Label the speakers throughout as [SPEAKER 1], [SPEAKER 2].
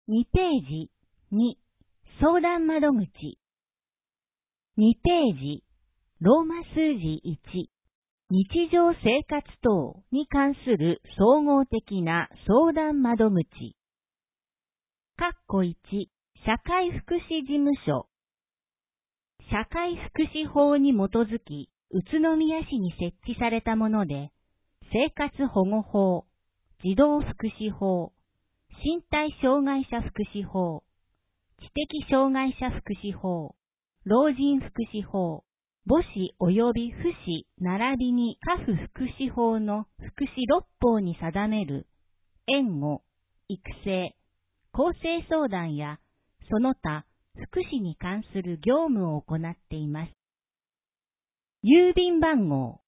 [SPEAKER 1] 2ページ2相談窓口2ページローマ数字1日常生活等に関する総合的な相談窓口括弧1社会福祉事務所社会福祉法に基づき宇都宮市に設置されたもので生活保護法、児童福祉法、身体障害者福祉法、知的障害者福祉法、老人福祉法、母子及び父子並びに家父福祉法の福祉6法に定める援護、育成、更生相談やその他福祉に関する業務を行っています。郵便番号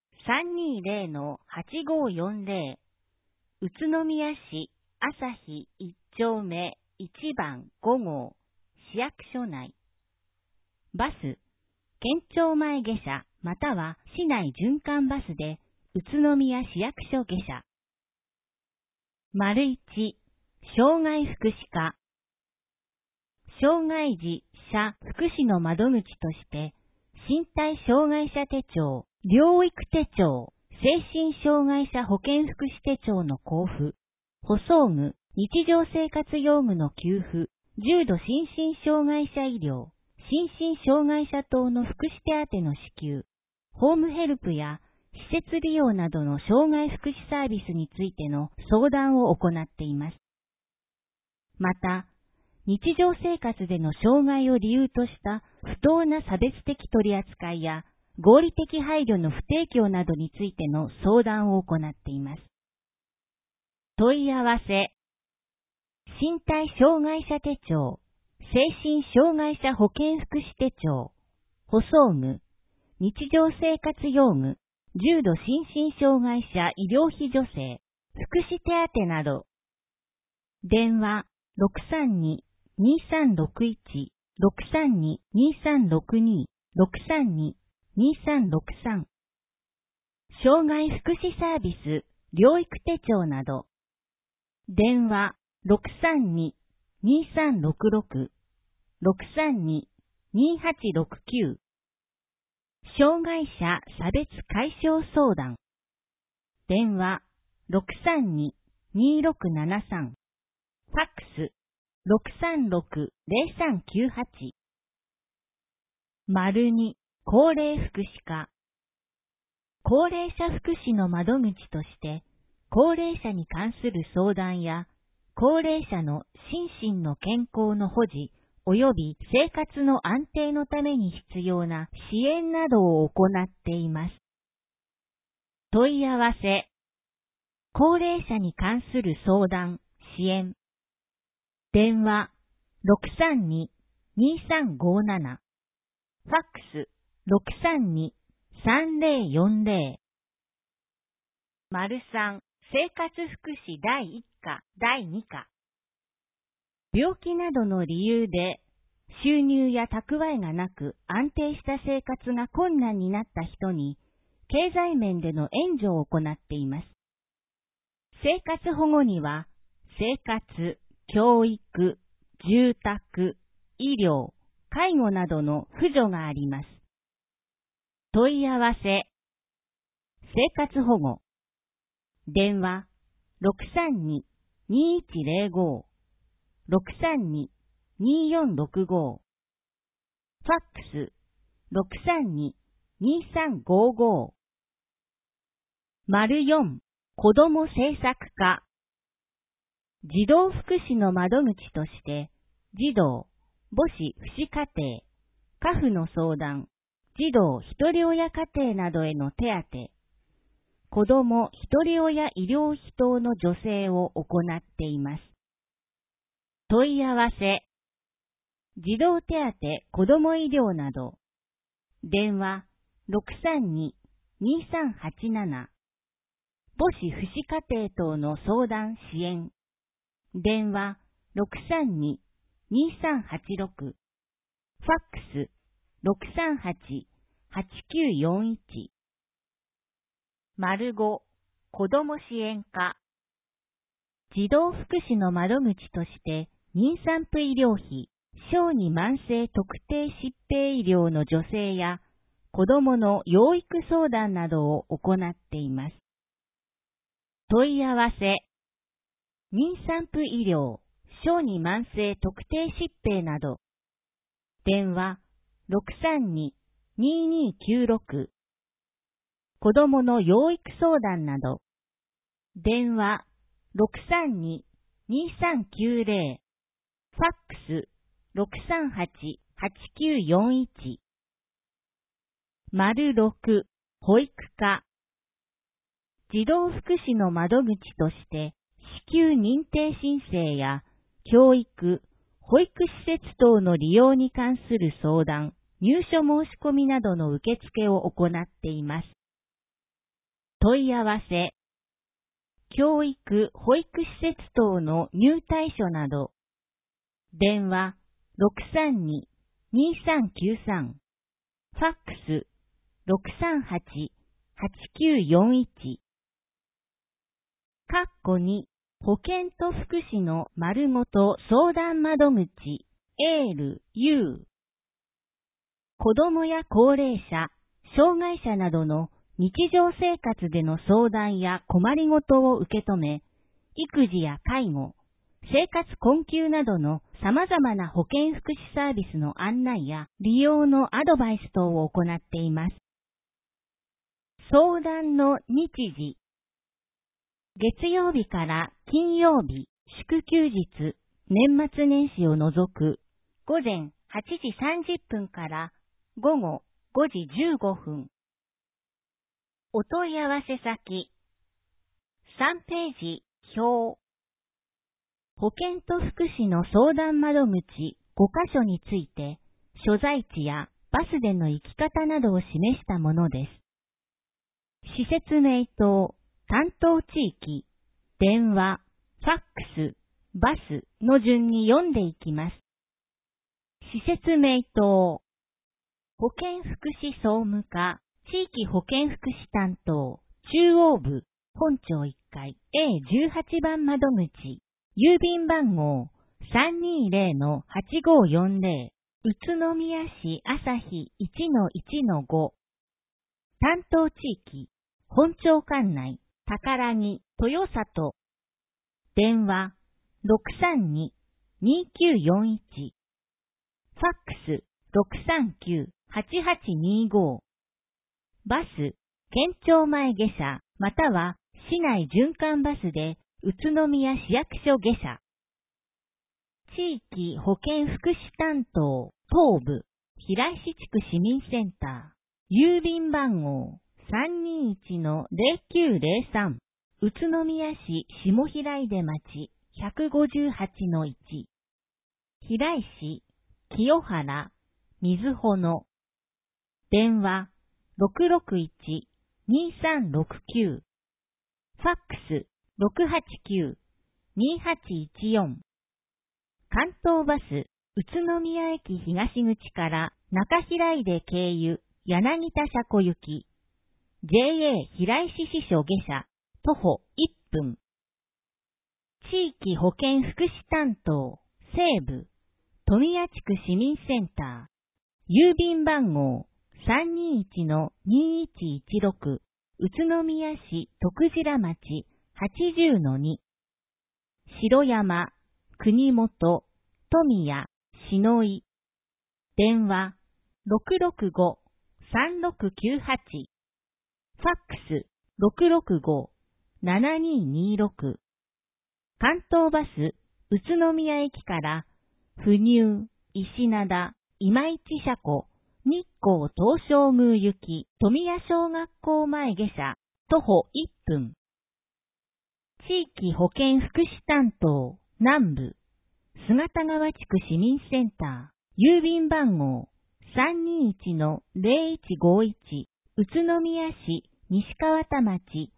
[SPEAKER 1] 320-8540 宇都宮市朝日1丁目1番5号市役所内バス県庁前下車または市内循環バスで宇都宮市役所下車。1障害福祉課障害児者福祉の窓口として身体障害者手帳、療育手帳、精神障害者保健福祉手帳の交付、補装具、日常生活用具の給付、重度心身障害者医療、心身障害者等の福祉手当の支給、ホームヘルプや施設利用などの障害福祉サービスについての相談を行っています。また、日常生活での障害を理由とした不当な差別的取り扱いや合理的配慮の不提供などについての相談を行っています。問い合わせ身体障害者手帳、精神障害者保健福祉手帳、補装具、日常生活用具、重度心身障害者医療費助成、福祉手当など。電話632-2361、632-2362、632-2363。障害福祉サービス、療育手帳など。電話632-2366、632-2869。障害者差別解消相談。電話632-2673。ファックス636-0398。2高齢福祉課高齢者福祉の窓口として高齢者に関する相談や高齢者の心身の健康の保持及び生活の安定のために必要な支援などを行っています。問い合わせ高齢者に関する相談、支援電話632-2357ファックス632-3040 3生活福祉第1課第2課病気などの理由で収入や蓄えがなく安定した生活が困難になった人に経済面での援助を行っています。生活保護には生活、教育、住宅、医療、介護などの扶助があります。問い合わせ生活保護電話632-2105 632-2465ファックス632-2355 4子ども政策課児童福祉の窓口として児童、母子福祉家庭、家父の相談、児童一人親家庭などへの手当、子ども一人親医療費等の助成を行っています。問い合わせ児童手当子ども医療など電話632-2387母子福祉家庭等の相談支援電話632-2386ファックス638-8941 5子ども支援課児童福祉の窓口として妊産婦医療費、小児慢性特定疾病医療の助成や子どもの養育相談などを行っています。問い合わせ、妊産婦医療、小児慢性特定疾病など、電話632-2296、子どもの養育相談など、電話632-2390、ファックス638-8941。6、保育課。児童福祉の窓口として、支給認定申請や教育、保育施設等の利用に関する相談、入所申し込みなどの受付を行っています。問い合わせ、教育・保育施設等の入退所など、電話632-2393、ファックス638-8941。2、保健と福祉の丸ごと相談窓口、エール、U。子どもや高齢者、障害者などの日常生活での相談や困りごとを受け止め、育児や介護、生活困窮などの様々な保健福祉サービスの案内や利用のアドバイス等を行っています。相談の日時。月曜日から金曜日、祝休日、年末年始を除く午前8時30分から午後5時15分。お問い合わせ先。3ページ表。保健と福祉の相談窓口5カ所について、所在地やバスでの行き方などを示したものです。施設名と担当地域、電話、ファックス、バスの順に読んでいきます。施設名と、保健福祉総務課、地域保健福祉担当、中央部、本町1階 A18 番窓口、郵便番号 320-8540、宇都宮市朝日 1-1-5。担当地域、本町管内、宝木、豊里。電話、632-2941。ファックス、639-8825。バス、県庁前下車、または市内循環バスで宇都宮市役所下車。地域保健福祉担当、東部、平石地区市民センター。郵便番号、321-0903。宇都宮市下平出町 158-1。平石、清原、水穂の。電話、661-2369。ファックス、689-2814。関東バス、宇都宮駅東口から中平出経由、柳田車庫行き。JA 平石支所下車、徒歩1分。地域保健福祉担当、西部、富谷地区市民センター。郵便番号、321-2116。宇都宮市徳白町 80-2。城山、国本、富谷、篠井。電話、665-3698。ファックス、665-7226。関東バス、宇都宮駅から、不入、石灘、今市車庫、日光東照宮行き、富谷小学校前下車、徒歩1分。地域保健福祉担当、南部、姿川地区市民センター、郵便番号、321-0151、宇都宮市西川田町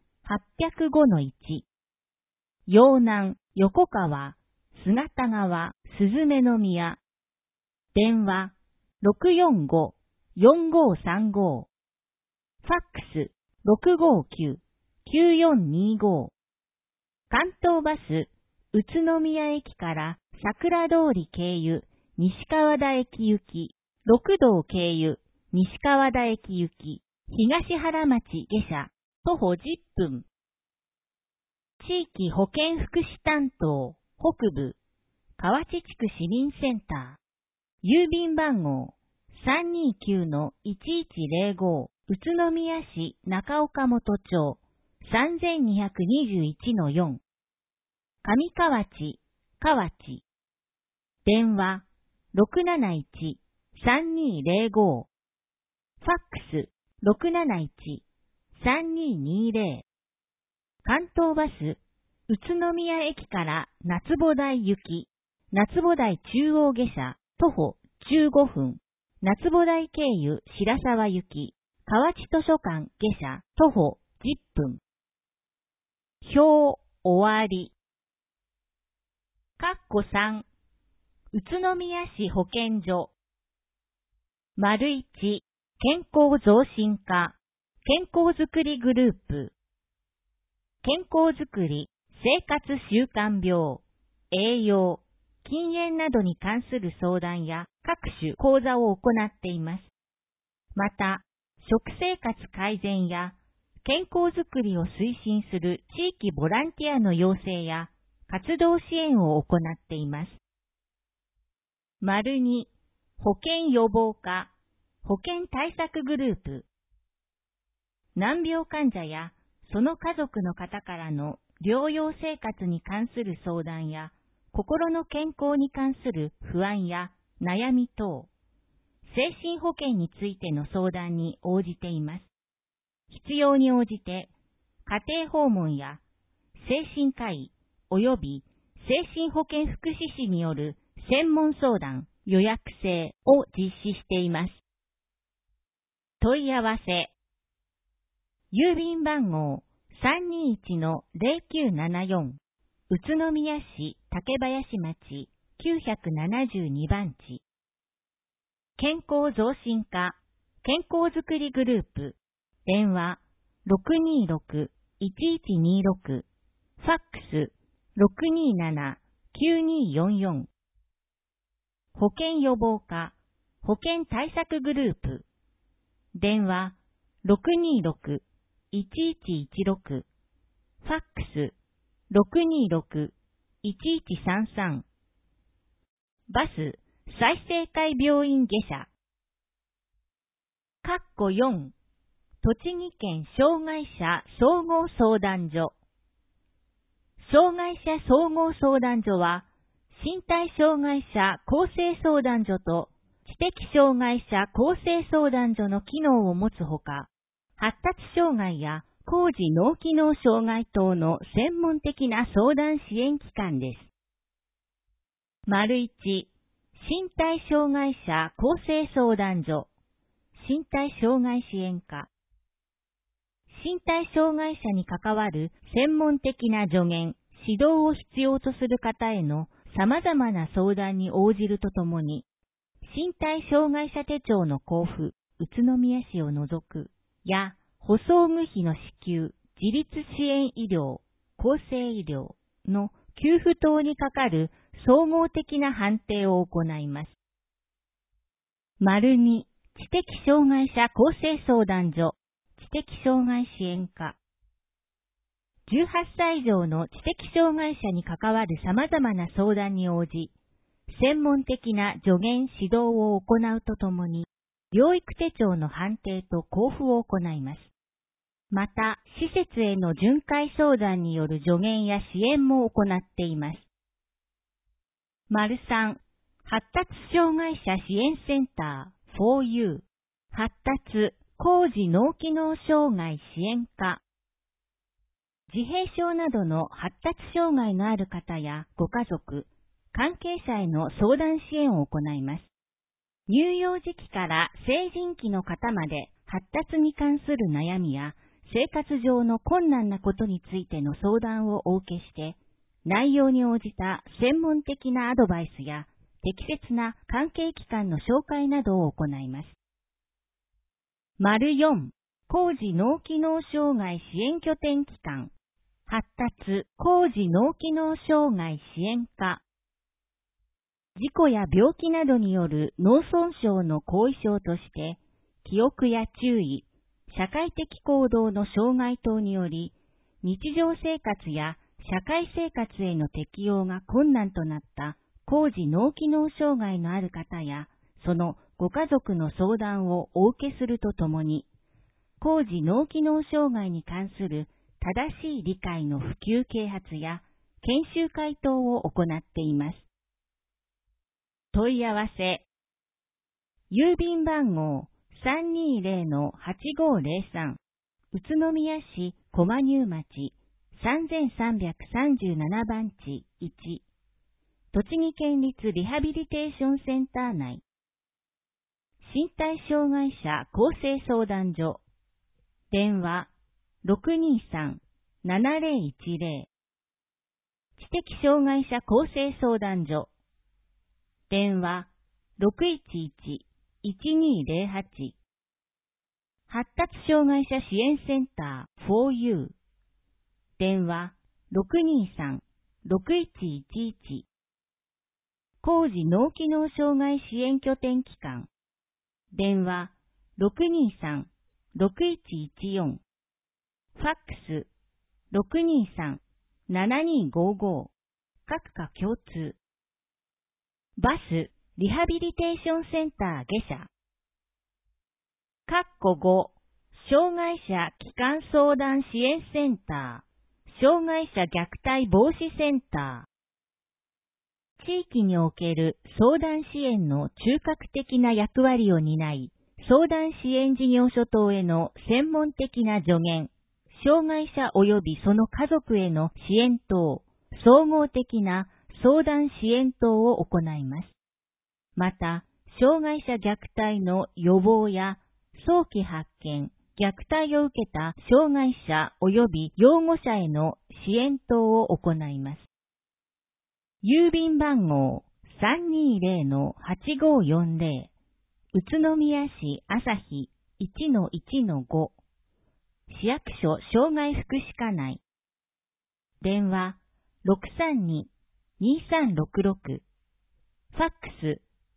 [SPEAKER 1] 805-1。陽南、横川、姿川、すずめの宮。電話、645-4535。ファックス、659-9425。関東バス、 宇都宮駅から桜通り経由、西川田駅行き、六道経由、西川田駅行き、東原町下車、徒歩10分。地域保健福祉担当、北部、河内地区市民センター。郵便番号、329-1105、宇都宮市中岡本町、3221-4。上河内、河内。電話、671-3205。ファックス、671-3220。関東バス、宇都宮駅から夏保台行き、夏保台中央下車、徒歩15分。夏保台経由白沢行き、河内図書館下車、徒歩10分。表終わり。3、宇都宮市保健所。1、健康増進課、健康づくりグループ。健康づくり、生活習慣病、栄養、禁煙などに関する相談や各種講座を行っています。また、食生活改善や健康づくりを推進する地域ボランティアの養成や活動支援を行っています。2、保健予防課、保健対策グループ。難病患者やその家族の方からの療養生活に関する相談や心の健康に関する不安や悩み等、精神保健についての相談に応じています。必要に応じて家庭訪問や精神科医及び精神保健福祉士による専門相談予約制を実施しています。問い合わせ。郵便番号321-0974、宇都宮市竹林町972番地。健康増進課、健康づくりグループ。電話626-1126。ファックス627-9244。保健予防課、保健対策グループ。電話626-1116。ファックス626-1133。バス済生会病院下車。4、栃木県障害者総合相談所。障害者総合相談所は、身体障害者更生相談所と知的障害者更生相談所の機能を持つほか、発達障害や高次脳機能障害等の専門的な相談支援機関です。1、身体障害者更生相談所、身体障害支援課。身体障害者に関わる専門的な助言、指導を必要とする方への様々な相談に応じるとともに、身体障害者手帳の交付、宇都宮市を除く、や、補装具費の支給、自立支援医療、厚生医療の給付等にかかる総合的な判定を行います。2、知的障害者更生相談所、知的障害支援課。18歳以上の知的障害者に関わる様々な相談に応じ、専門的な助言指導を行うとともに、療育手帳の判定と交付を行います。また、施設への巡回相談による助言や支援も行っています。3、発達障害者支援センター 4U、発達・高次脳機能障害支援課。自閉症などの発達障害のある方やご家族、関係者への相談支援を行います。乳幼児期から成人期の方まで発達に関する悩みや生活上の困難なことについての相談をお受けして、内容に応じた専門的なアドバイスや適切な関係機関の紹介などを行います。4、高次脳機能障害支援拠点機関。 発達、高次脳機能障害支援課。事故や病気などによる脳損傷の後遺症として、記憶や注意、社会的行動の障害等により、日常生活や社会生活への適応が困難となった高次脳機能障害のある方や、そのご家族の相談をお受けするとともに、高次脳機能障害に関する正しい理解の普及啓発や研修会等を行っています。問い合わせ。郵便番号 320-8503 宇都宮市駒入町3337番地1栃木県立リハビリテーションセンター内身体障害者更生相談所電話 623-7010 知的障害者更生相談所電話 611-1208 発達障害者支援センター 4U 電話 623-6111 高次脳機能障害支援拠点機関電話 623-6114 ファックス 623-7255 各課共通バスリハビリテーションセンター下車5障害者基幹相談支援センター障害者虐待防止センター地域における相談支援の中核的な役割を担い相談支援事業所等への専門的な助言障害者及びその家族への支援等総合的な相談支援等を行います。また、障害者虐待の予防や早期発見、虐待を受けた障害者及び養護者への支援等を行います。郵便番号 320-8540 宇都宮市旭 1-1-5 市役所障害福祉課内電話 632-2366 ファックス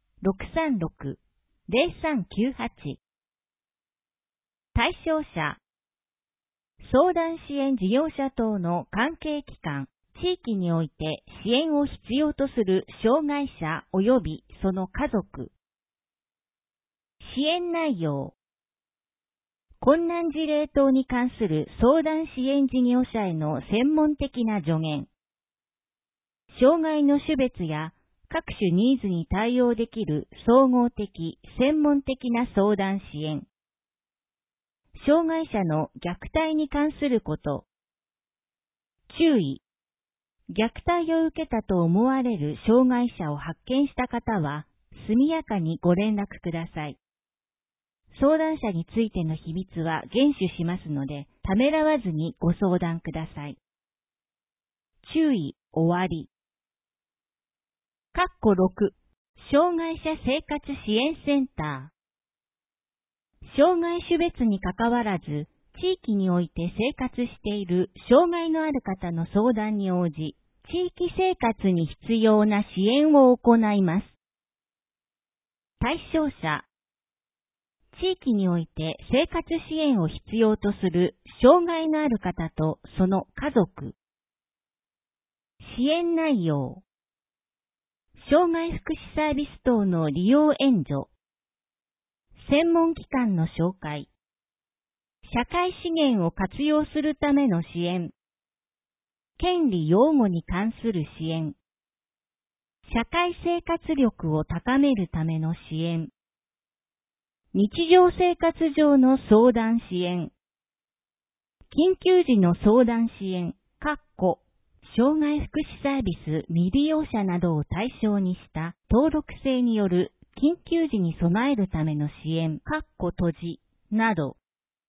[SPEAKER 1] 636-0398 対象者相談支援事業者等の関係機関地域において支援を必要とする障害者及びその家族支援内容困難事例等に関する相談支援事業者への専門的な助言障害の種別や各種ニーズに対応できる総合的、専門的な相談支援障害者の虐待に関すること注意虐待を受けたと思われる障害者を発見した方は速やかにご連絡ください。相談者についての秘密は厳守しますので、ためらわずにご相談ください。注意、終わり。6障害者生活支援センター障害種別にかかわらず、地域において生活している障害のある方の相談に応じ、地域生活に必要な支援を行います。対象者地域において生活支援を必要とする障害のある方とその家族支援内容障害福祉サービス等の利用援助専門機関の紹介社会資源を活用するための支援権利擁護に関する支援社会生活力を高めるための支援日常生活上の相談支援緊急時の相談支援障害福祉サービス未利用者などを対象にした登録制による緊急時に備えるための支援閉じなど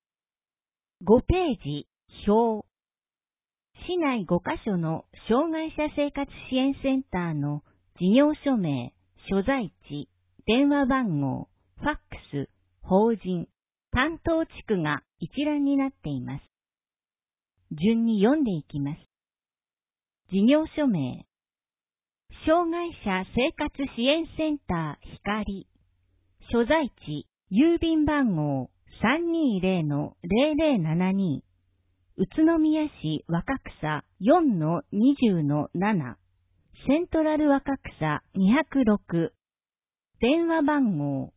[SPEAKER 1] 5ページ表市内5カ所の障害者生活支援センターの事業所名、所在地、電話番号、ファックス、法人、担当地区が一覧になっています。 順に読んでいきます。事業所名。障害者生活支援センター光。所在地、郵便番号 320-0072。宇都宮市若草 4-20-7。セントラル若草206。電話番号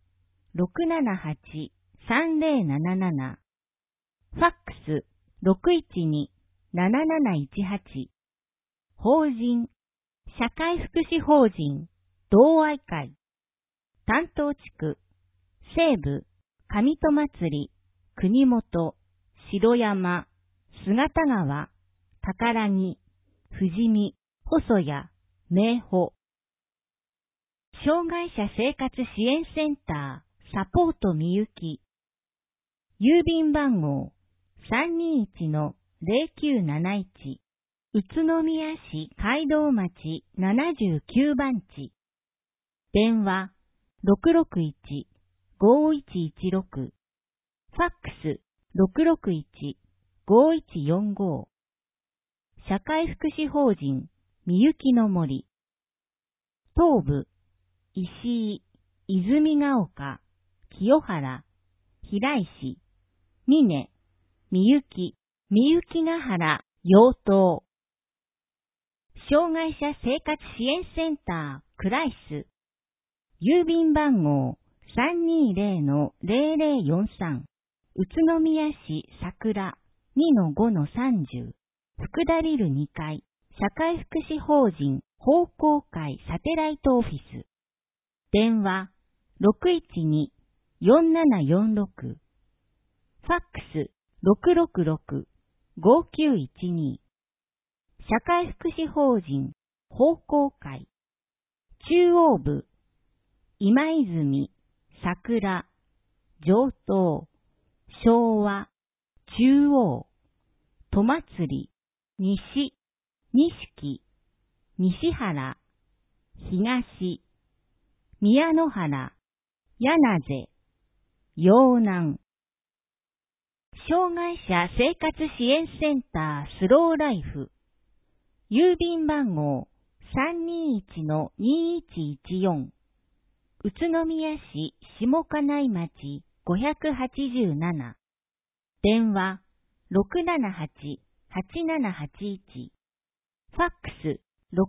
[SPEAKER 1] 678-3077。ファックス 612-7718。法人、社会福祉法人、同愛会。担当地区、西部、上戸祭、国本、城山、姿川、宝木、富士見、細谷、名保。障害者生活支援センター、サポートみゆき。郵便番号 321-0971。宇都宮市街道町79番地。電話 661-5116。ファックス 661-5145。社会福祉法人みゆきの森。東部、石井、泉ヶ丘、清原、平石、峰、みゆきヶ原、陽東。障害者生活支援センター、クライス。郵便番号 320-0043。宇都宮市桜 2-5-30。福田リル2階。社会福祉法人奉公会サテライトオフィス。電話 612-4746。ファックス 666-5912。社会福祉法人奉公会。中央部、今泉、桜、上東、昭和、中央、戸祭、西、錦、西原、東、宮野原、柳瀬、陽南。障害者生活支援センタースローライフ。郵便番号 321-2114。宇都宮市下金井町587。電話 678-8781。ファックス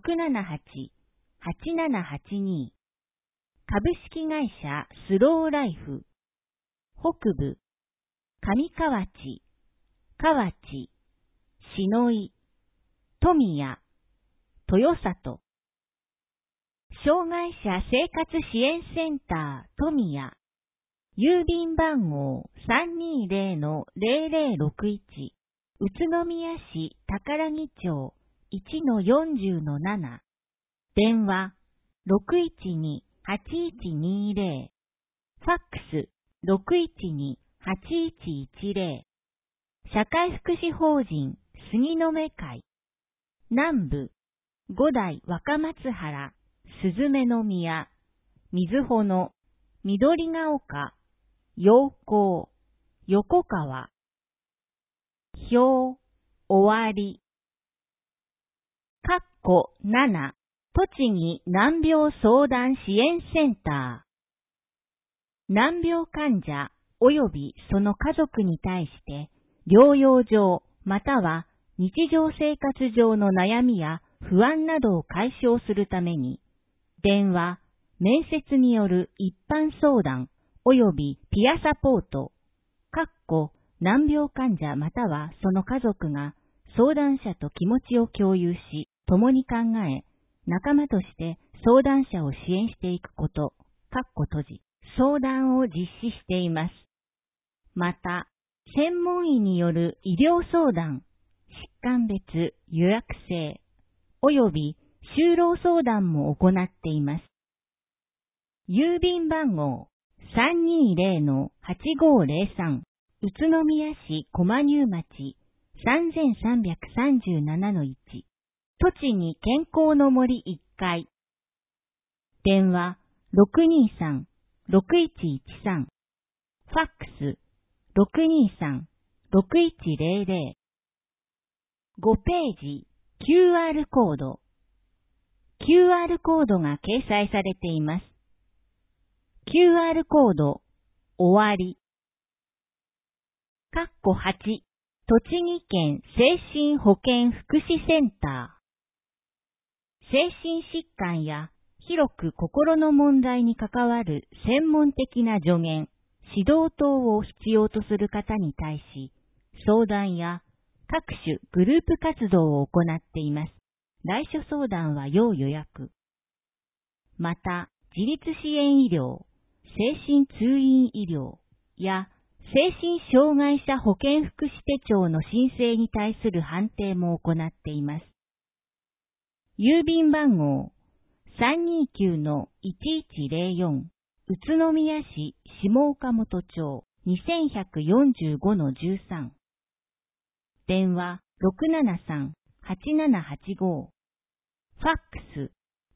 [SPEAKER 1] 678-8782。株式会社スローライフ。北部、上河内、河内、篠井、富谷、豊里。障害者生活支援センター富谷。郵便番号 320-0061。宇都宮市宝木町 1-40-7。電話 612-8120。ファックス 612-8110。社会福祉法人杉の目会。南部、五代若松原、すずめの宮、瑞穂の、緑が丘、陽光、横川。表、終わり。7、栃木難病相談支援センター。難病患者及びその家族に対して、療養上または日常生活上の悩みや不安などを解消するために、電話、面接による一般相談及びピアサポート、難病患者またはその家族が相談者と気持ちを共有し、共に考え、仲間として相談者を支援していくこと、相談を実施しています。また、専門医による医療相談、疾患別予約制、及び就労相談も行っています。郵便番号 320-8503。宇都宮市駒入町 3337-1。栃木健康の森1階。電話 623-6113。ファックス 623-6100。 5ページ、QR コード。QR コードが掲載されています。QR コード、終わり。8、栃木県精神保健福祉センター。精神疾患や広く心の問題に関わる専門的な助言、指導等を必要とする方に対し、相談や各種グループ活動を行っています。来所相談は要予約。また、自立支援医療、精神通院医療や精神障害者保健福祉手帳の申請に対する判定も行っています。郵便番号 329-1104 宇都宮市下岡本町 2145-13 電話 673-8785 ファックス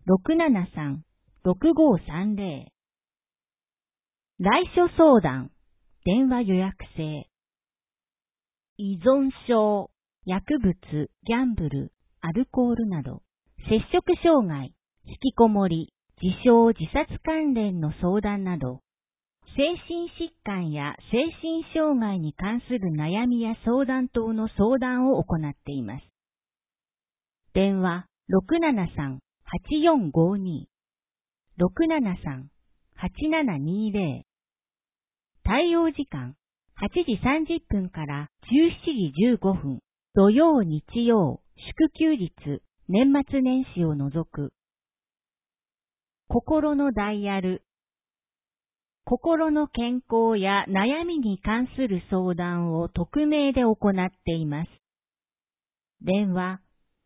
[SPEAKER 1] 673-6530 来所相談電話予約制依存症、薬物、ギャンブル、アルコールなど摂食障害、引きこもり、自傷自殺関連の相談など、精神疾患や精神障害に関する悩みや相談等の相談を行っています。電話 673-8452 673-8720 対応時間8時30分から17時15分土曜日曜祝休日年末年始を除く心のダイヤル心の健康や悩みに関する相談を匿名で行っています。電話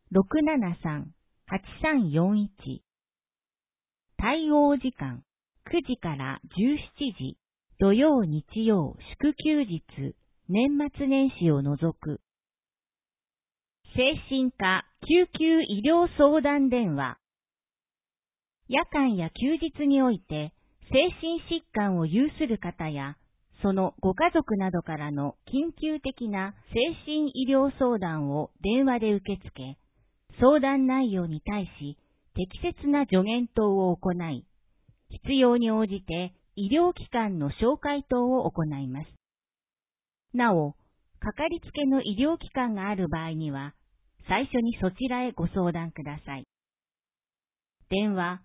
[SPEAKER 1] 673-8341 対応時間9時から17時土曜日曜祝休日年末年始を除く精神科救急医療相談電話夜間や休日において精神疾患を有する方やそのご家族などからの緊急的な精神医療相談を電話で受け付け相談内容に対し適切な助言等を行い必要に応じて医療機関の紹介等を行います。なお、かかりつけの医療機関がある場合には、最初にそちらへご相談ください。電話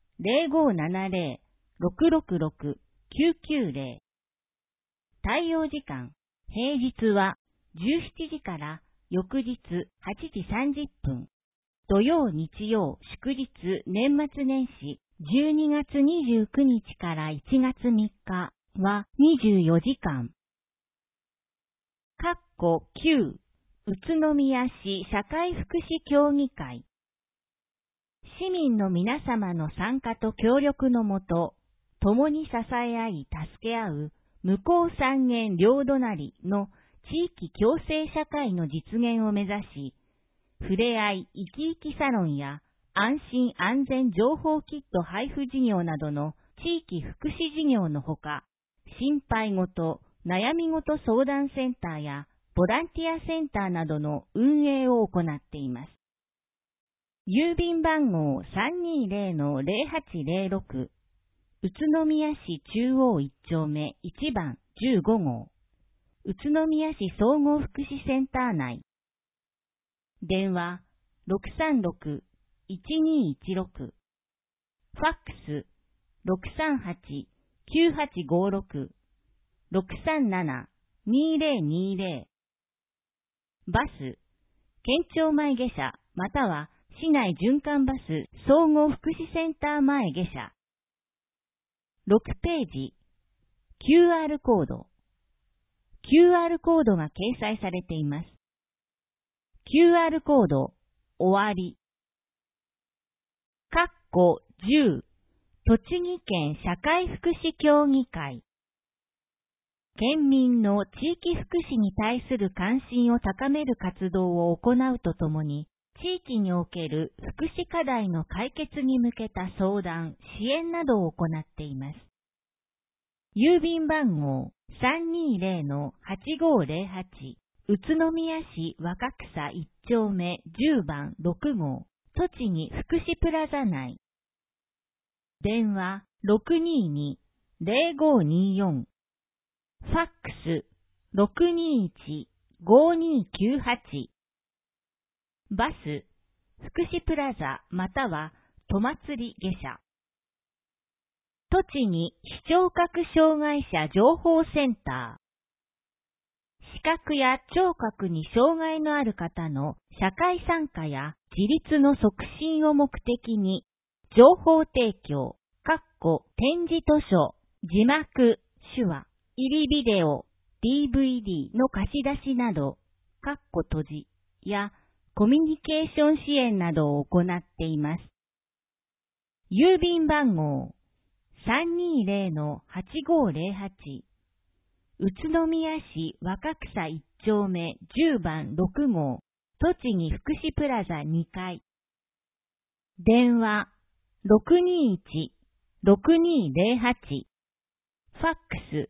[SPEAKER 1] 0570-666-990 対応時間、平日は17時から翌日8時30分、土曜日曜祝日年末年始12月29日から1月3日は24時間。9宇都宮市社会福祉協議会。市民の皆様の参加と協力のもと、共に支え合い助け合う向こう三軒両隣の地域共生社会の実現を目指し、ふれあい生き生きサロンや安心安全情報キット配布事業などの地域福祉事業のほか、心配ごと、悩みごと相談センターやボランティアセンターなどの運営を行っています。郵便番号 320-0806 宇都宮市中央1丁目1番15号宇都宮市総合福祉センター内電話 636-1216 ファックス 638-9856 637-2020バス、県庁前下車または市内循環バス総合福祉センター前下車6ページ QR コード QR コードが掲載されています。QR コード終わり10栃木県社会福祉協議会県民の地域福祉に対する関心を高める活動を行うとともに、地域における福祉課題の解決に向けた相談、支援などを行っています。郵便番号 320-8508 宇都宮市若草1丁目10番6号、栃木福祉プラザ内。電話622-0524。ファックス621-5298。バス、福祉プラザまたは戸祭下車。栃木視聴覚障害者情報センター。視覚や聴覚に障害のある方の社会参加や自立の促進を目的に、情報提供、展示図書、字幕、手話、入りビデオ、DVD の貸し出しなど、閉じやコミュニケーション支援などを行っています。郵便番号320-8508。宇都宮市若草1丁目10番6号、栃木福祉プラザ2階。電話621-6208。ファックス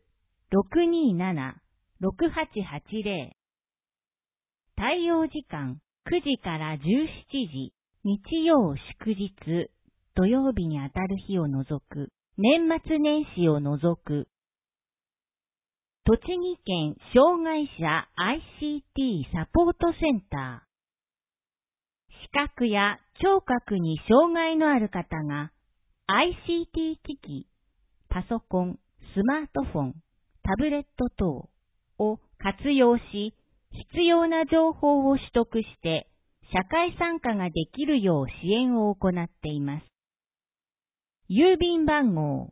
[SPEAKER 1] 627-6880。対応時間9時から17時、日曜祝日、土曜日にあたる日を除く、年末年始を除く。栃木県障害者 ICT サポートセンター。視覚や聴覚に障害のある方が ICT 機器、パソコン、スマートフォン、タブレット等を活用し、必要な情報を取得して社会参加ができるよう支援を行っています。郵便番号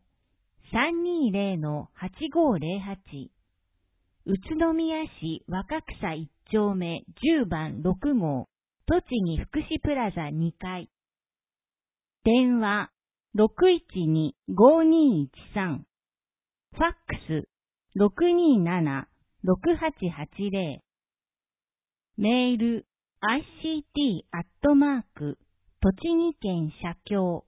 [SPEAKER 1] 320-8508。宇都宮市若草1丁目10番6号、栃木福祉プラザ2階。電話612-5213。ファックス627-6880。メール ICT@ 栃木県社協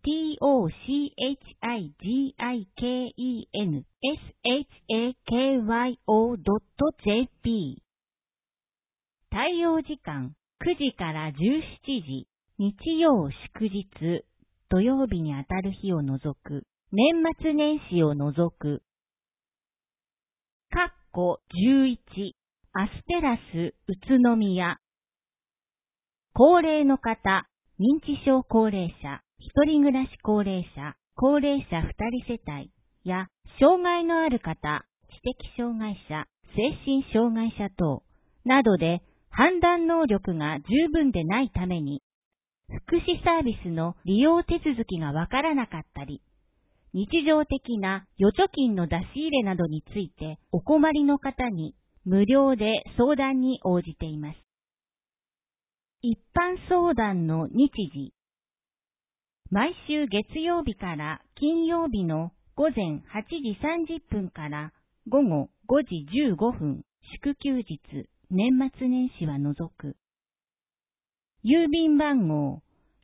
[SPEAKER 1] TOCHIGIKENSHAKYO.jp。 対応時間9時から17時、日曜祝日、土曜日にあたる日を除く、年末年始を除く。11アステラス宇都宮。高齢の方、認知症高齢者、一人暮らし高齢者、高齢者2人世帯や障害のある方、知的障害者、精神障害者等などで判断能力が十分でないために、福祉サービスの利用手続きがわからなかったり、日常的な預貯金の出し入れなどについてお困りの方に無料で相談に応じています。一般相談の日時。毎週月曜日から金曜日の午前8時30分から午後5時15分、祝休日、年末年始は除く。郵便番号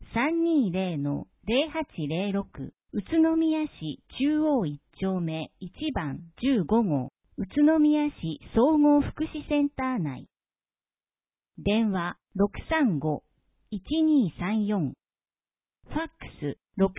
[SPEAKER 1] 320-0806。宇都宮市中央1丁目1番15号、宇都宮市総合福祉センター内。電話635-1234。ファックス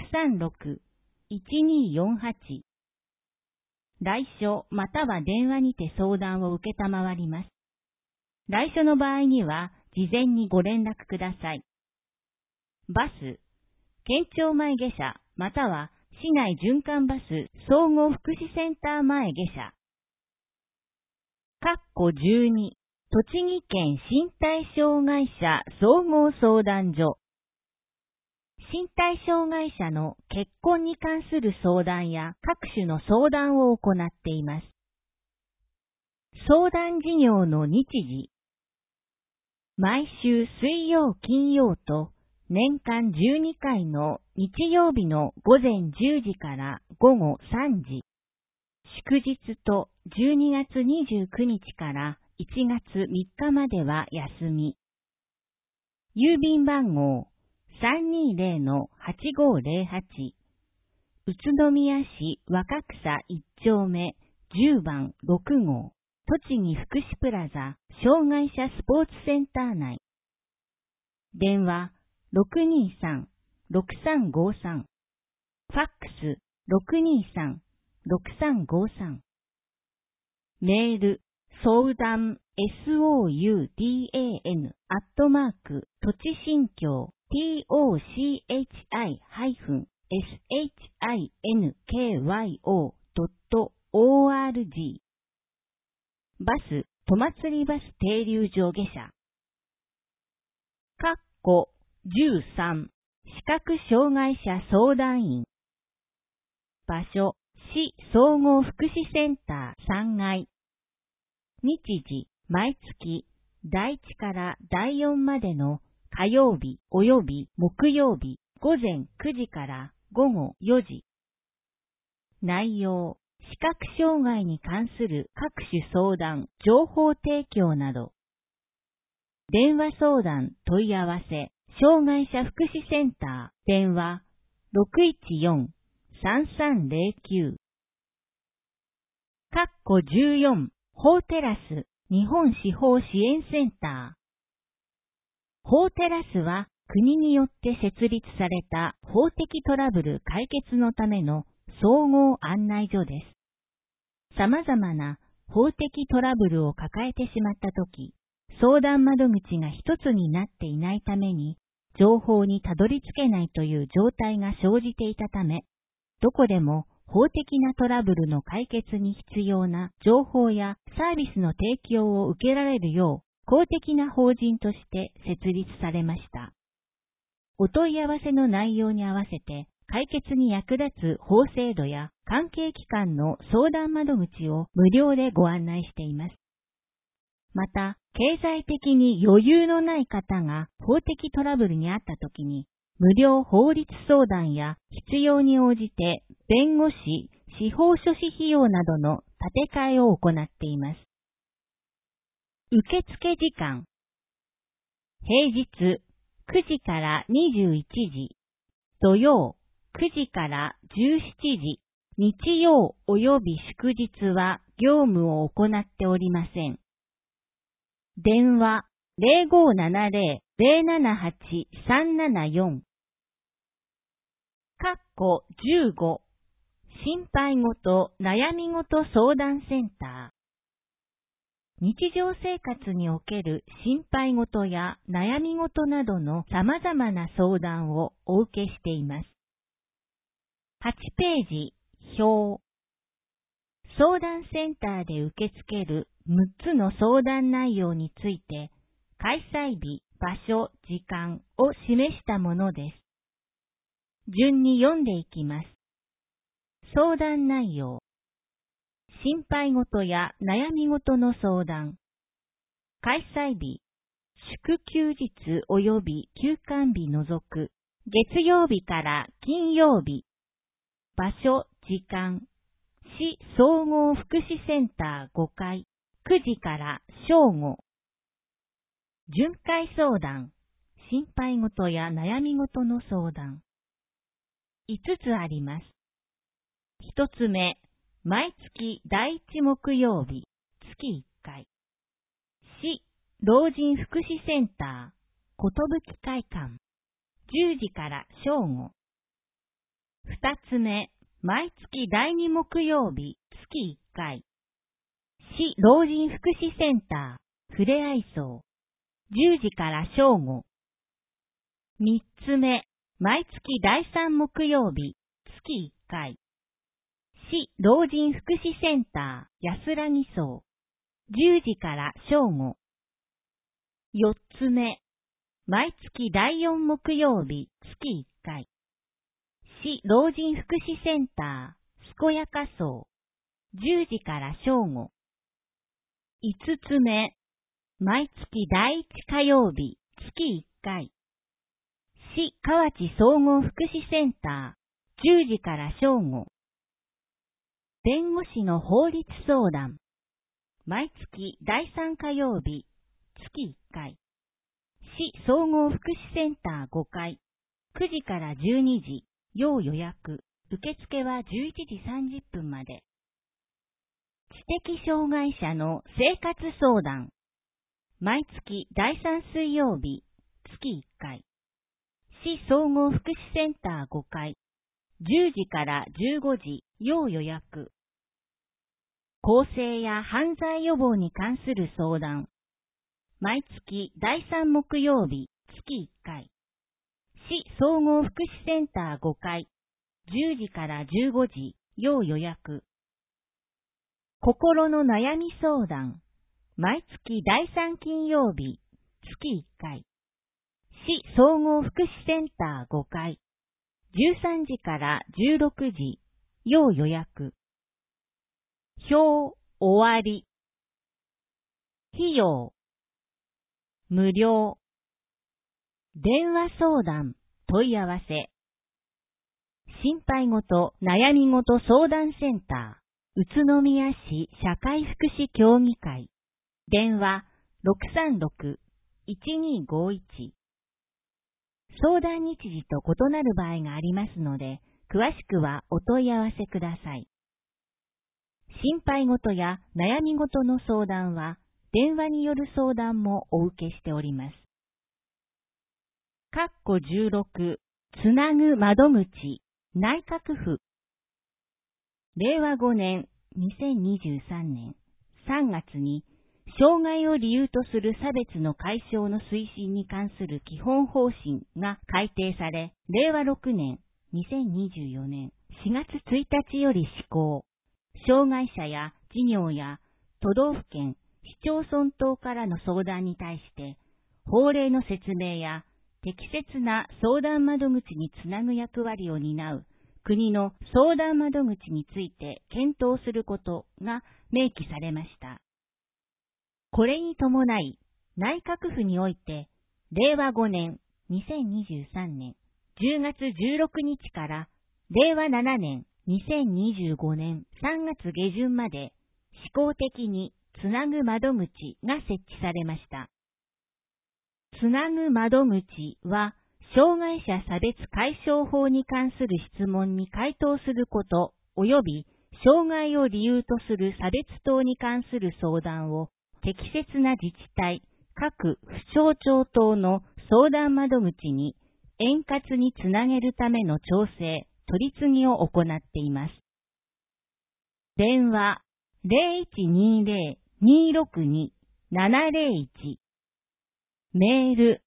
[SPEAKER 1] 636-1248。来所または電話にて相談を受けたまわります。来所の場合には事前にご連絡ください。バス、県庁前下車または市内循環バス総合福祉センター前下車。12、栃木県身体障害者総合相談所。身体障害者の結婚に関する相談や各種の相談を行っています。相談事業の日時。毎週水曜金曜と年間12回の日曜日の午前10時から午後3時。祝日と12月29日から1月3日までは休み。郵便番号320-8508。宇都宮市若草1丁目10番6号。 栃木福祉プラザ障害者スポーツセンター内。電話623-6353。ファックス623-6353。メール相談SOUDANとちしんきょうTOCHI-SHINKYO.org バス、戸祭バス停留場下車。13視覚障害者相談員。場所、市総合福祉センター3階。日時、毎月、第1から第4までの火曜日及び木曜日午前9時から午後4時。内容、視覚障害に関する各種相談、情報提供など。電話相談問い合わせ、障害者福祉センター、電話614-3309。14法テラス日本司法支援センター。法テラスは国によって設立された法的トラブル解決のための総合案内所です。様々な法的トラブルを抱えてしまったとき、相談窓口が一つになっていないために、情報にたどり着けないという状態が生じていたため、どこでも法的なトラブルの解決に必要な情報やサービスの提供を受けられるよう、公的な法人として設立されました。お問い合わせの内容に合わせて、解決に役立つ法制度や関係機関の相談窓口を無料でご案内しています。また、経済的に余裕のない方が法的トラブルにあったときに、無料法律相談や必要に応じて弁護士、司法書士費用などの立て替えを行っています。受付時間。平日9時から21時、土曜9時から17時、日曜及び祝日は業務を行っておりません。電話0570-078-374。15心配事悩み事相談センター。日常生活における心配事や悩み事などの様々な相談をお受けしています。8ページ、表。相談センターで受け付ける6つの相談内容について、開催日、場所、時間を示したものです。順に読んでいきます。相談内容。心配事や悩み事の相談。開催日、祝休日及び休館日除く、月曜日から金曜日。場所、時間。市総合福祉センター5階、9時から正午。巡回相談、心配事や悩み事の相談。5つあります。1つ目、毎月第1木曜日、月1回。市老人福祉センター、寿会館、10時から正午。2つ目、毎月第2木曜日、月1回。市老人福祉センター、ふれあい荘、10時から正午。3つ目、毎月第3木曜日、月1回。市老人福祉センター、安らぎ荘、10時から正午。4つ目、毎月第4木曜日、月1回。市老人福祉センター、健やか荘、10時から正午。5つ目、毎月第1火曜日、月1回。市河内総合福祉センター、10時から正午。弁護士の法律相談。毎月第3火曜日、月1回。市総合福祉センター5階、9時から12時。要予約。受付は11時30分まで。 知的障害者の生活相談。毎月第3水曜日、月1回。市総合福祉センター5階。10時から15時、要予約。更生や犯罪予防に関する相談。毎月第3木曜日、月1回。市総合福祉センター5階。10時から15時、要予約。心の悩み相談。毎月第3金曜日、月1回。市総合福祉センター5階。13時から16時、要予約。表終わり。費用無料。電話相談問い合わせ。心配ごと悩みごと相談センター宇都宮市社会福祉協議会。電話 636-1251。相談日時と異なる場合がありますので、詳しくはお問い合わせください。心配事や悩み事の相談は、電話による相談もお受けしております。16つなぐ窓口内閣府。令和5年2023年3月に、障害を理由とする差別の解消の推進に関する基本方針が改定され、令和6年2024年4月1日より施行。障害者や事業や都道府県、市町村等からの相談に対して、法令の説明や適切な相談窓口につなぐ役割を担う国の相談窓口について検討することが明記されました。これに伴い、内閣府において、令和5年2023年10月16日から令和7年2025年3月下旬まで試行的につなぐ窓口が設置されました。つなぐ窓口は、障害者差別解消法に関する質問に回答すること、及び障害を理由とする差別等に関する相談を適切な自治体、各府省庁等の相談窓口に円滑につなげるための調整、取り次ぎを行っています。電話 0120-262-701 メール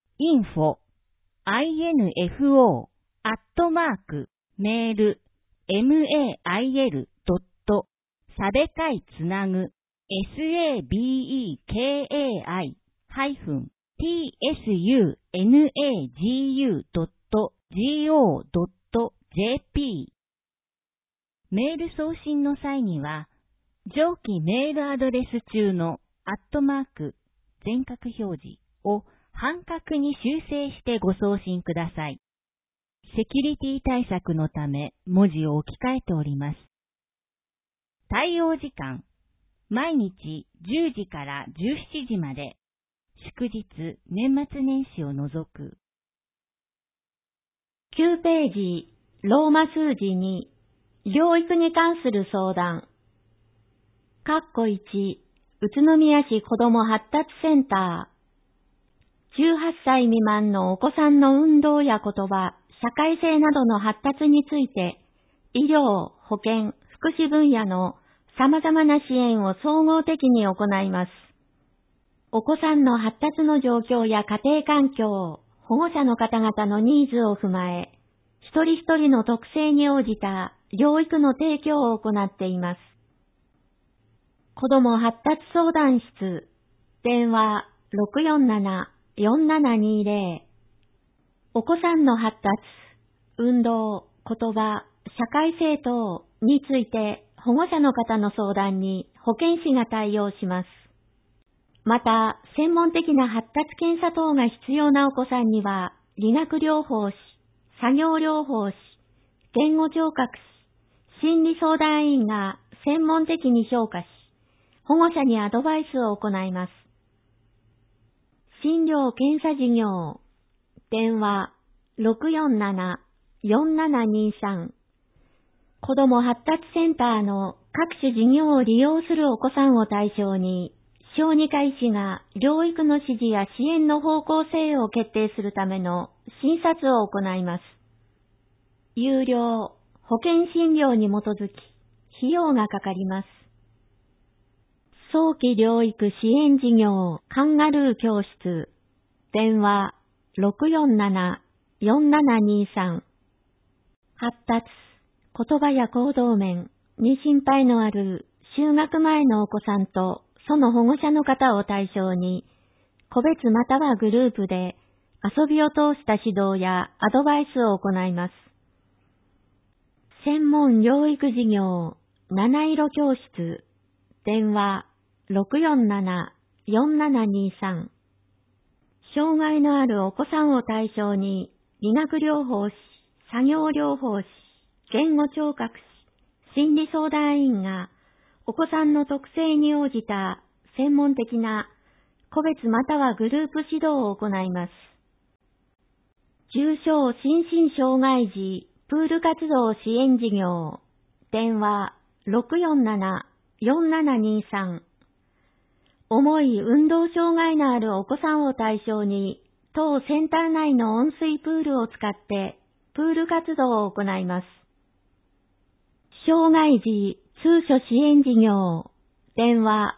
[SPEAKER 1] info@mail.mail. さべかいつなぐ sabekai-tsunagu.go.jp メール送信の際には、上記メールアドレス中の全角表示を半角に修正してご送信ください。セキュリティ対策のため文字を置き換えております。対応時間、毎日10時から17時まで、祝日、年末年始を除く。
[SPEAKER 2] 9ページ、ローマ数字2、療育に関する相談。1、宇都宮市子ども発達センター。18歳未満のお子さんの運動や言葉、社会性などの発達について、医療、保健、福祉分野の様々な支援を総合的に行います。お子さんの発達の状況や家庭環境、保護者の方々のニーズを踏まえ、一人一人の特性に応じた療育の提供を行っています。子ども発達相談室、電話 647-4720。お子さんの発達、運動、言葉、社会性等について保護者の方の相談に保健師が対応します。また、専門的な発達検査等が必要なお子さんには、理学療法士、作業療法士、言語聴覚士、心理相談員が専門的に評価し、保護者にアドバイスを行います。診療検査事業、電話 647-4723。子ども発達センターの各種事業を利用するお子さんを対象に、小児科医師が療育の指示や支援の方向性を決定するための診察を行います。有料、保険診療に基づき、費用がかかります。早期療育支援事業カンガルー教室、電話647-4723。発達、言葉や行動面に心配のある就学前のお子さんとその保護者の方を対象に、個別またはグループで遊びを通した指導やアドバイスを行います。専門療育事業、七色教室、電話647-4723。障害のあるお子さんを対象に、理学療法士、作業療法士、言語聴覚士、心理相談員が、お子さんの特性に応じた専門的な個別またはグループ指導を行います。重症心身障害児プール活動支援事業、電話647-4723。重い運動障害のあるお子さんを対象に、当センター内の温水プールを使ってプール活動を行います。障害児通所支援事業、電話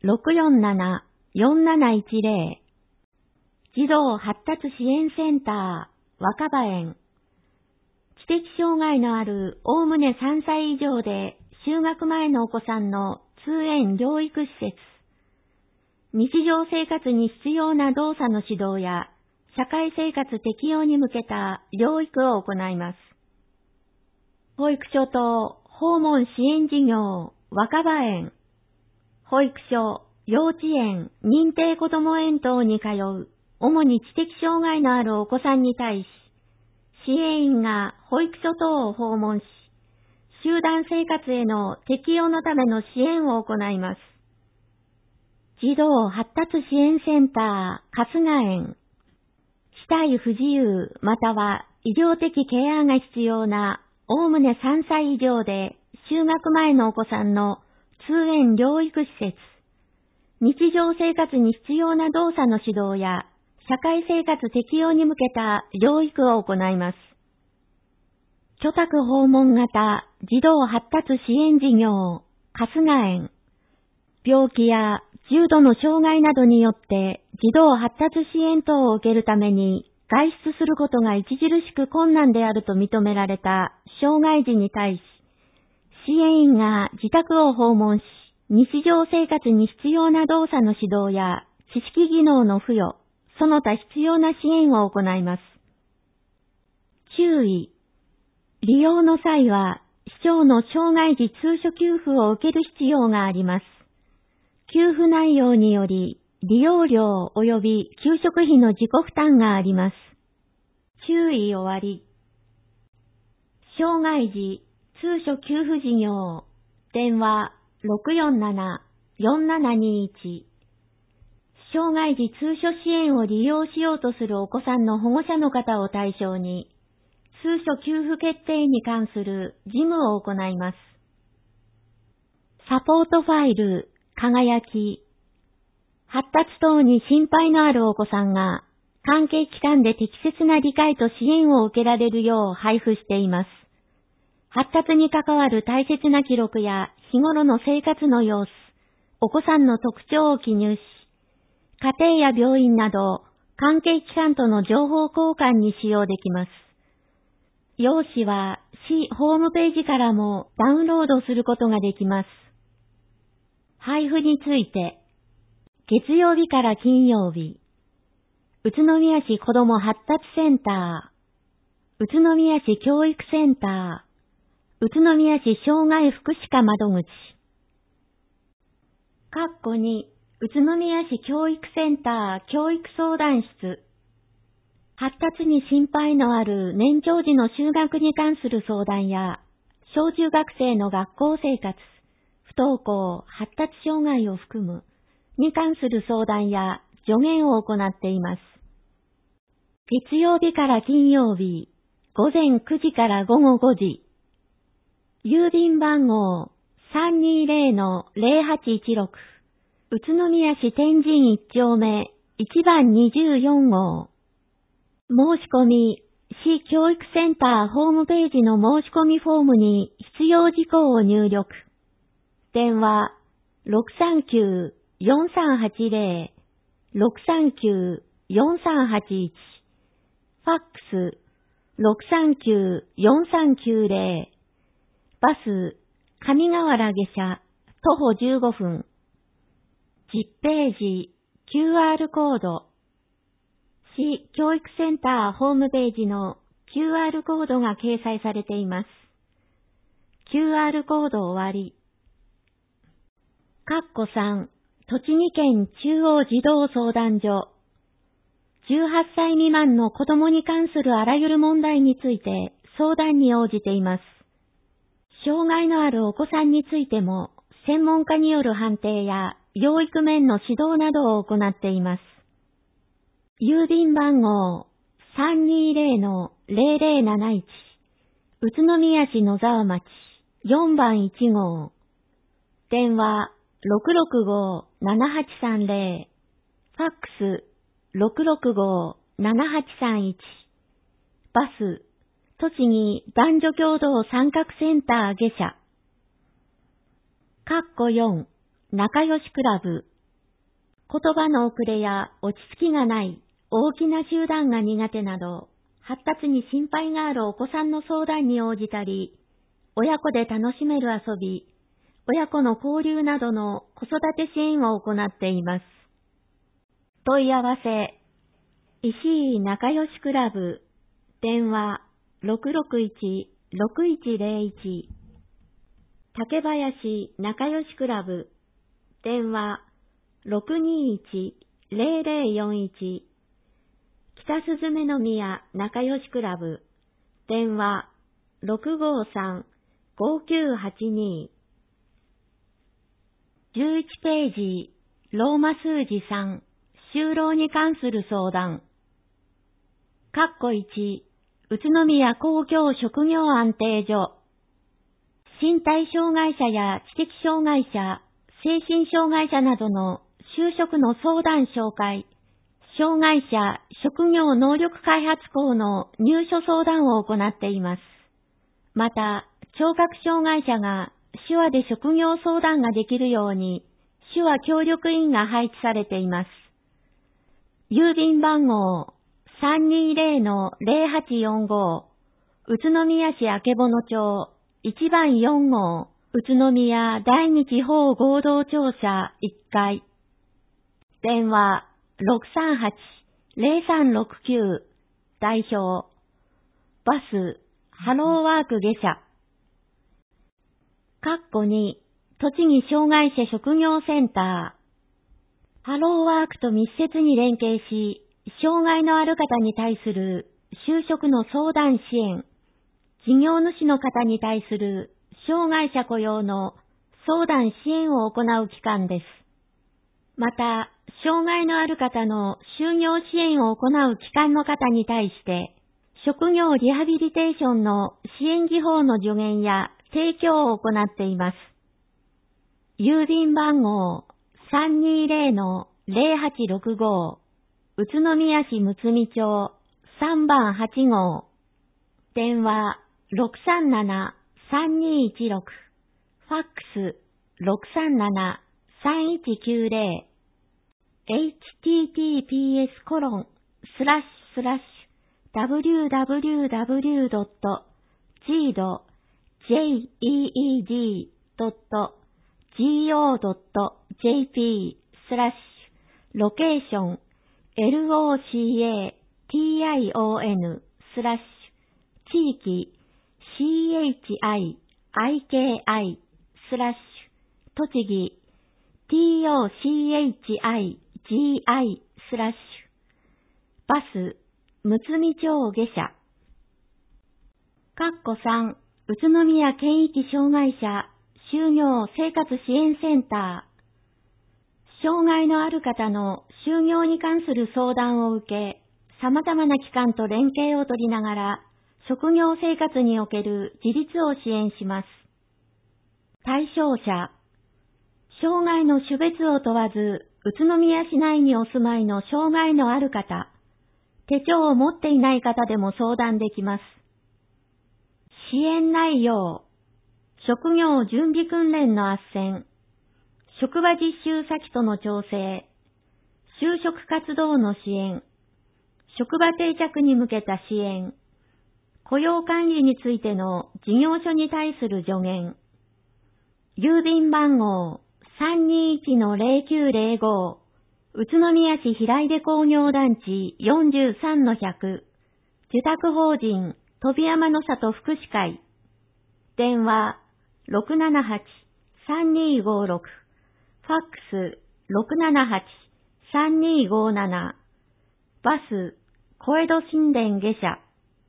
[SPEAKER 2] 647-4710。児童発達支援センター、若葉園。知的障害のあるおおむね3歳以上で就学前のお子さんの通園療育施設。日常生活に必要な動作の指導や社会生活適応に向けた療育を行います。保育所と訪問支援事業、若葉園。保育所、幼稚園、認定こども園等に通う、主に知的障害のあるお子さんに対し、支援員が保育所等を訪問し、集団生活への適応のための支援を行います。児童発達支援センター、春日園。肢体不自由または医療的ケアが必要なおおむね3歳以上で就学前のお子さんの通園療育施設。日常生活に必要な動作の指導や社会生活適応に向けた療育を行います。居宅訪問型児童発達支援事業、春日園。病気や重度の障害などによって児童発達支援等を受けるために外出することが著しく困難であると認められた障害児に対し、支援員が自宅を訪問し、日常生活に必要な動作の指導や知識技能の付与、その他必要な支援を行います。注意。利用の際は、市長の障害児通所給付を受ける必要があります。給付内容により、利用料及び給食費の自己負担があります。注意終わり。障害児通所給付事業、電話647-4721。障害児通所支援を利用しようとするお子さんの保護者の方を対象に、通所給付決定に関する事務を行います。サポートファイル、輝き。発達等に心配のあるお子さんが、関係機関で適切な理解と支援を受けられるよう配布しています。発達に関わる大切な記録や日頃の生活の様子、お子さんの特徴を記入し、家庭や病院など関係機関との情報交換に使用できます。用紙は市ホームページからもダウンロードすることができます。配布について、月曜日から金曜日、宇都宮市子ども発達センター、宇都宮市教育センター、宇都宮市障害福祉課窓口。2、宇都宮市教育センター教育相談室。発達に心配のある年長児の就学に関する相談や、小中学生の学校生活、不登校、発達障害を含む、に関する相談や助言を行っています。月曜日から金曜日、午前9時から午後5時。郵便番号 320-0816 宇都宮市天神1丁目1番24号。申し込み、市教育センターホームページの申し込みフォームに必要事項を入力。電話639-4380 639-4381ファックス639-4390バス上河原下車徒歩15分10ページ QR コード市教育センターホームページの QR コードが掲載されています。QR コード終わり。3栃木県中央児童相談所18歳未満の子供に関するあらゆる問題について相談に応じています。障害のあるお子さんについても専門家による判定や養育面の指導などを行っています。郵便番号 320-0071 宇都宮市野沢町4番1号電話665-7830ファックス665-7831バス栃木男女共同参画センター下車4仲良しクラブ言葉の遅れや落ち着きがない大きな集団が苦手など発達に心配があるお子さんの相談に応じたり親子で楽しめる遊び親子の交流などの子育て支援を行っています。問い合わせ石井仲良しクラブ電話661-6101竹林仲良しクラブ電話621-0041北すずめの宮仲良しクラブ電話653-5982 11ページローマ数字3就労に関する相談1宇都宮工業職業安定所身体障害者や知的障害者、精神障害者などの就職の相談紹介、障害者職業能力開発校の入所相談を行っています。また、聴覚障害者が手話で職業相談ができるように、手話協力員が配置されています。郵便番号320-0845宇都宮市曙町1番4号宇都宮第二地方合同庁舎1階電話638-0369代表バスハローワーク下車2栃木障害者職業センターハローワークと密接に連携し障害のある方に対する就職の相談支援事業主の方に対する障害者雇用の相談支援を行う機関です。また、障害のある方の就業支援を行う機関の方に対して、職業リハビリテーションの支援技法の助言や提供を行っています。郵便番号320-0865宇都宮市むつみ町3番8号電話637-3216ファックス637-3190 https://www.jeed.go.jp/ ロケーション LOCATION/ 地域 CHIIKI/ 栃木 TOCHIGI/ バスむつみ町下車3宇都宮県域障害者就業生活支援センター障害のある方の就業に関する相談を受け、様々な機関と連携を取りながら、職業生活における自立を支援します。対対象者。障害の種別を問わず、宇都宮市内にお住まいの障害のある方、手帳を持っていない方でも相談できます。支援内容。職業準備訓練の斡旋、職場実習先との調整、就職活動の支援、職場定着に向けた支援、雇用管理についての事業所に対する助言、郵便番号 321-0905 宇都宮市平出工業団地 43-100 受託法人飛山の里福祉会電話 678-3256 ファックス 678-3257 バス小江戸新田下車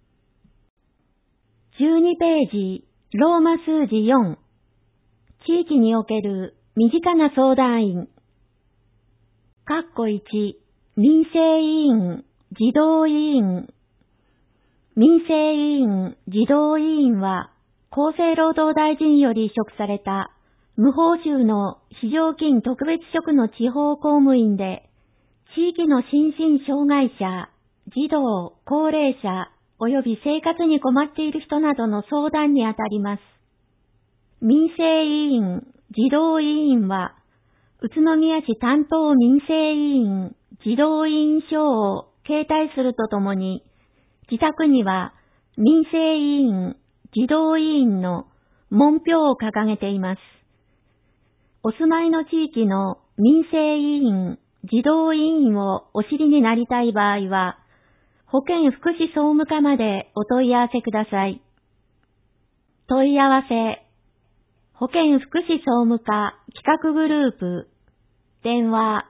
[SPEAKER 2] 12ページローマ数字4地域における身近な相談員括弧1民生委員児童委員民生委員児童委員は厚生労働大臣より委嘱された無報酬の非常勤特別職の地方公務員で地域の心身障害者、児童、高齢者及び生活に困っている人などの相談にあたります。民生委員、児童委員は、宇都宮市担当民生委員、児童委員証を携帯するとともに、自宅には民生委員、児童委員の門標を掲げています。お住まいの地域の民生委員、児童委員をお知りになりたい場合は、保健福祉総務課までお問い合わせください。問い合わせ、保健福祉総務課企画グループ、電話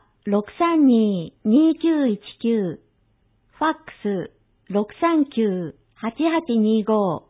[SPEAKER 2] 632-2919、ファックス 639-8825、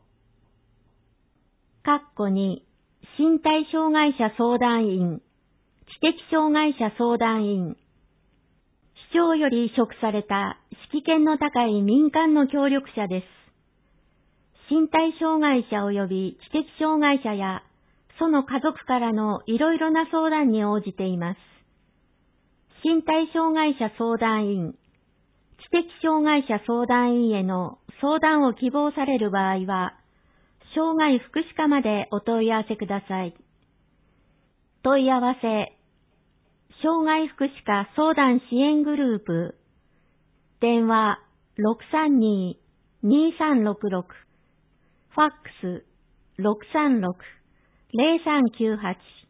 [SPEAKER 2] 括弧2、身体障害者相談員、知的障害者相談員、市長より委嘱された識見の高い民間の協力者です。身体障害者及び知的障害者やその家族からのいろいろな相談に応じています。身体障害者相談員、知的障害者相談員への相談を希望される場合は、障害福祉課までお問い合わせください。問い合わせ、障害福祉課相談支援グループ、電話 632-2366、ファックス 636-0398